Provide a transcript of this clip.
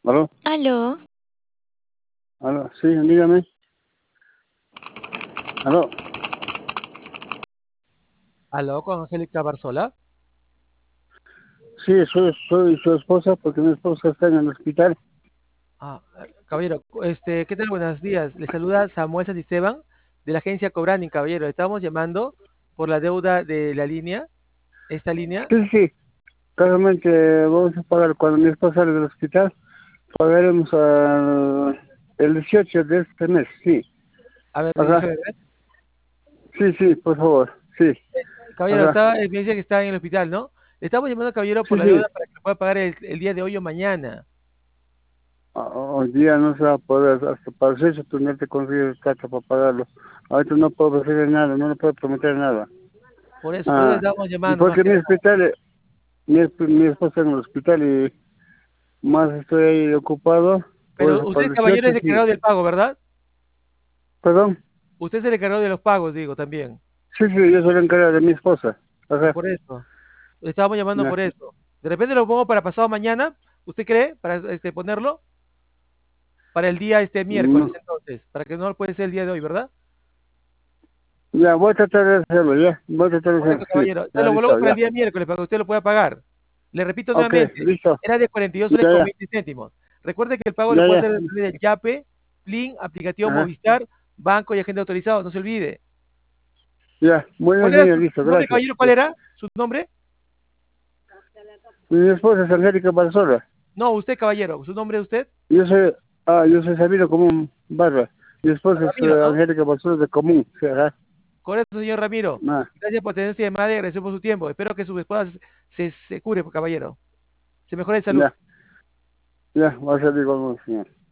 ¿Aló? Aló, ¿Aló? Sí, dígame. ¿Aló? Aló, con Angélica Barzola. Sí, soy su esposa porque mi esposa está en el hospital. Caballero, ¿qué tal? Buenos días. Le saluda Samuel Santisteban de la agencia Cobrani, caballero. Estamos llamando por la deuda de la línea, esta línea. Sí, sí, claramente vamos a pagar cuando mi esposa sale del hospital. Pagaremos el 18 de este mes, sí. A ver, Ajá. déjeme ver. Sí, sí, por favor, sí. Caballero, Ajá. me dice que está en el hospital, ¿no? Le estamos llamando, caballero, por Sí, la sí. deuda para que lo pueda pagar el día de hoy o mañana. Hoy día no se va a poder, hasta para el 18 tú no te consigues plata para pagarlo. Ahorita no puedo ofrecer nada, no le puedo prometer nada. Por eso le Ah, estamos llamando más porque que mi nada. hospital, mi esposa en el hospital y más estoy ahí ocupado, por Pero eso para usted, el caballero, 18 es el sí. encargado del pago, ¿verdad? Perdón. Usted es el encargado de los pagos, digo, también. Sí, sí, yo soy la encargada de mi esposa. Ajá. Por eso. Le estábamos llamando Ya. por eso. De repente lo pongo para pasado mañana. ¿Usted cree? Para ponerlo para el día miércoles, No. entonces. Para que no puede ser el día de hoy, ¿verdad? Ya, voy a tratar de hacerlo, ya. Voy a tratar de Por hacerlo, eso, sí. caballero. Entonces Ya, lo listo, volvemos para el ya. día miércoles, para que usted lo pueda pagar. Le repito Ok, nuevamente. listo. Era de 42 soles Ya, con ya. 20 céntimos. Recuerde que el pago lo Ya, puede ya. hacer a través del Yape, Plin, aplicativo Ajá. Movistar, banco y agente autorizado. No se olvide. Ya. Muy bien, ¿Cuál era señor, su listo, nombre, gracias. caballero? ¿Cuál era su nombre? Mi esposa es Angélica Barzola. No, usted, caballero. ¿Su nombre es usted? Yo soy Sabino Común Barra. Mi esposa es Ramiro, ¿no? Angélica Barzola de Común. Sí, ajá. Correcto, señor Ramiro. Ah, Gracias por tener esta llamada y agradecemos por su tiempo. Espero que su esposa se cure, caballero. Se mejore de salud. ya, ya, va a salir con un señor.